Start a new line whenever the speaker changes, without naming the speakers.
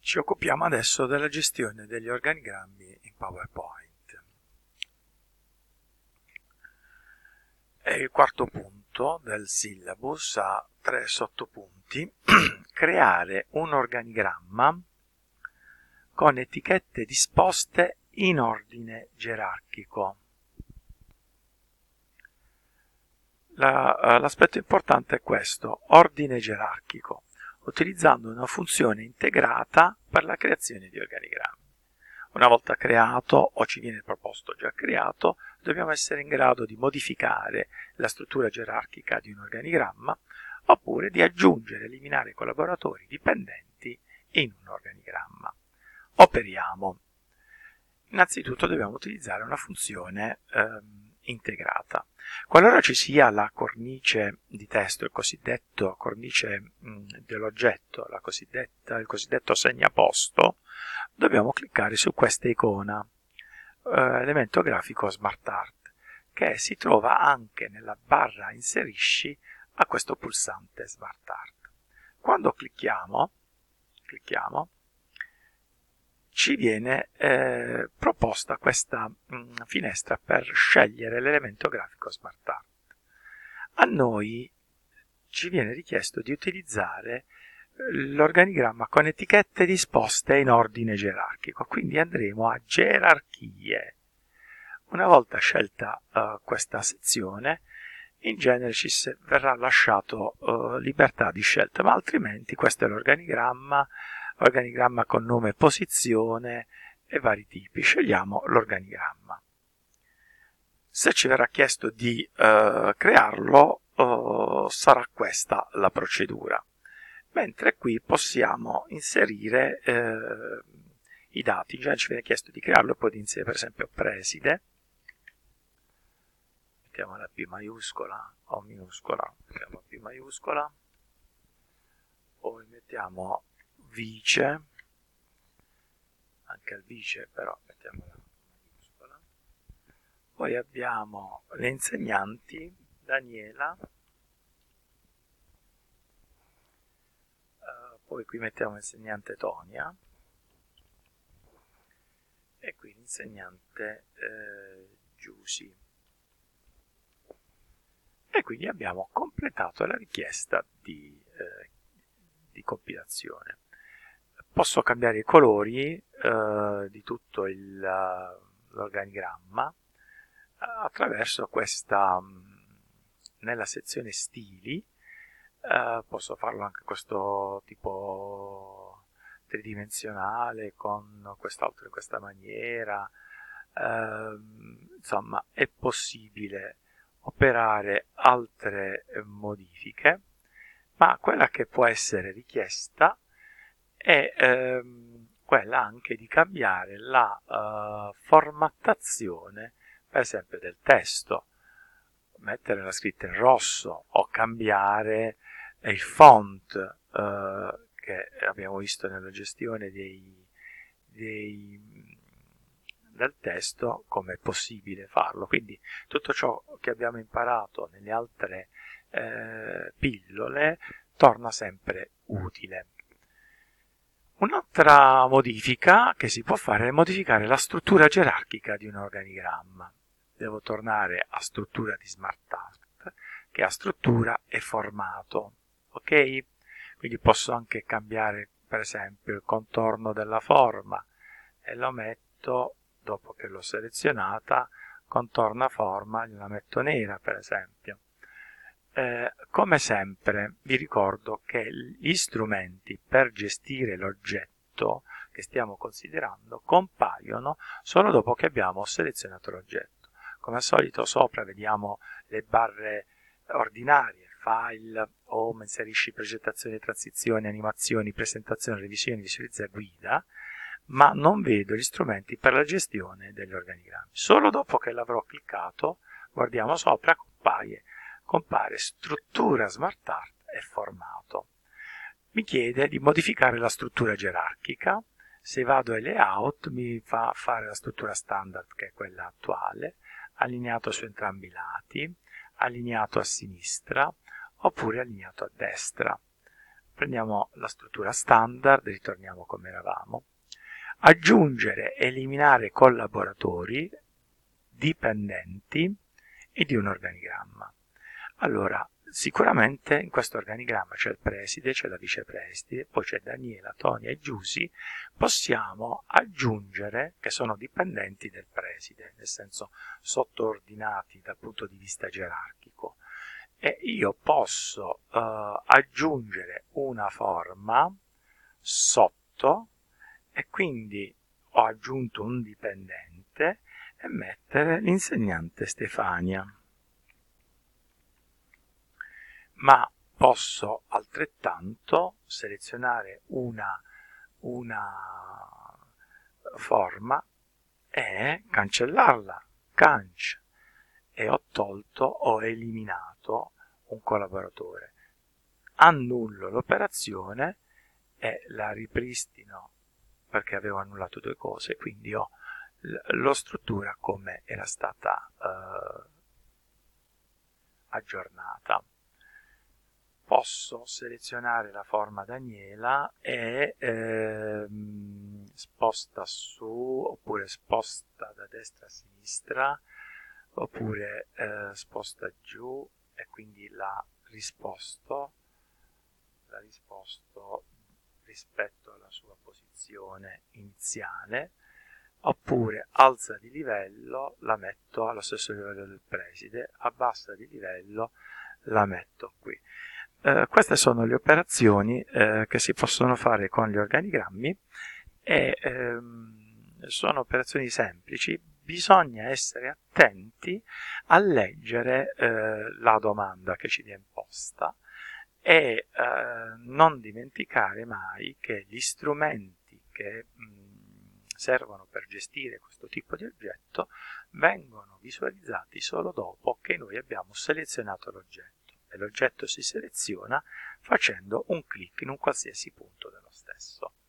Ci occupiamo adesso della gestione degli organigrammi in PowerPoint. E il quarto punto del syllabus ha 3 sottopunti. Creare un organigramma con etichette disposte in ordine gerarchico. L'aspetto importante è questo, ordine gerarchico, utilizzando una funzione integrata per la creazione di organigrammi. Una volta creato, o ci viene proposto già creato, dobbiamo essere in grado di modificare la struttura gerarchica di un organigramma, oppure di aggiungere e eliminare collaboratori dipendenti in un organigramma. Operiamo. Innanzitutto dobbiamo utilizzare una funzione integrata. Qualora ci sia la cornice di testo, il cosiddetto cornice dell'oggetto, il cosiddetto segnaposto, dobbiamo cliccare su questa icona, elemento grafico SmartArt, che si trova anche nella barra inserisci a questo pulsante SmartArt. Quando clicchiamo, ci viene proposta questa finestra per scegliere l'elemento grafico SmartArt. A noi ci viene richiesto di utilizzare l'organigramma con etichette disposte in ordine gerarchico, quindi andremo a gerarchie. Una volta scelta questa sezione, in genere ci verrà lasciato libertà di scelta, ma altrimenti questo è l'organigramma con nome e posizione e vari tipi. Scegliamo l'organigramma. Se ci verrà chiesto di crearlo, sarà questa la procedura. Mentre qui possiamo inserire i dati. Già ci viene chiesto di crearlo e poi di inserire per esempio preside. Mettiamo la P maiuscola o minuscola, mettiamo P maiuscola, poi mettiamo vice, anche il vice però mettiamo la maiuscola, poi abbiamo le insegnanti, Daniela, poi qui mettiamo l'insegnante Tonia e qui l'insegnante Giusy. E quindi abbiamo completato la richiesta di compilazione. Posso cambiare i colori di tutto l'organigramma attraverso questa, nella sezione stili, posso farlo anche questo tipo tridimensionale con quest'altro in questa maniera, insomma è possibile operare altre modifiche, ma quella che può essere richiesta è quella anche di cambiare la formattazione, per esempio del testo, mettere la scritta in rosso o cambiare il font che abbiamo visto nella gestione del testo, come è possibile farlo. Quindi tutto ciò che abbiamo imparato nelle altre pillole torna sempre utile. Un'altra modifica che si può fare è modificare la struttura gerarchica di un organigramma. Devo tornare a struttura di SmartArt, che ha struttura e formato. Ok? Quindi posso anche cambiare per esempio il contorno della forma e lo metto, dopo che l'ho selezionata, contorna forma, gliela metto nera per esempio. Come sempre vi ricordo che gli strumenti per gestire l'oggetto che stiamo considerando compaiono solo dopo che abbiamo selezionato l'oggetto. Come al solito sopra vediamo le barre ordinarie, file, home, inserisci, progettazione, transizioni, animazioni, presentazione, revisione, visualizza, guida, ma non vedo gli strumenti per la gestione degli organigrammi. Solo dopo che l'avrò cliccato, guardiamo sopra, compare struttura SmartArt e formato. Mi chiede di modificare la struttura gerarchica. Se vado ai layout mi fa fare la struttura standard, che è quella attuale, allineato su entrambi i lati, allineato a sinistra oppure allineato a destra. prendiamo la struttura standard, ritorniamo come eravamo, aggiungere, eliminare collaboratori, dipendenti e di un organigramma. Allora, sicuramente in questo organigramma c'è il preside, c'è la vicepreside, poi c'è Daniela, Tonia e Giusy. Possiamo aggiungere che sono dipendenti del preside, nel senso sottoordinati dal punto di vista gerarchico. E io posso aggiungere una forma sotto, e quindi ho aggiunto un dipendente, e mettere l'insegnante Stefania. Ma posso altrettanto selezionare una forma e cancellarla, canc, e ho eliminato un collaboratore. Annullo l'operazione e la ripristino perché avevo annullato due cose, quindi ho la struttura come era stata aggiornata. Posso selezionare la forma Daniela e sposta su, oppure sposta da destra a sinistra, oppure sposta giù, e quindi la risposto rispetto alla sua posizione iniziale, oppure alza di livello, la metto allo stesso livello del preside, abbassa di livello, la metto qui. Queste sono le operazioni che si possono fare con gli organigrammi e sono operazioni semplici. Bisogna essere attenti a leggere la domanda che ci viene posta e non dimenticare mai che gli strumenti che servono per gestire questo tipo di oggetto vengono visualizzati solo dopo che noi abbiamo selezionato l'oggetto, e l'oggetto si seleziona facendo un clic in un qualsiasi punto dello stesso.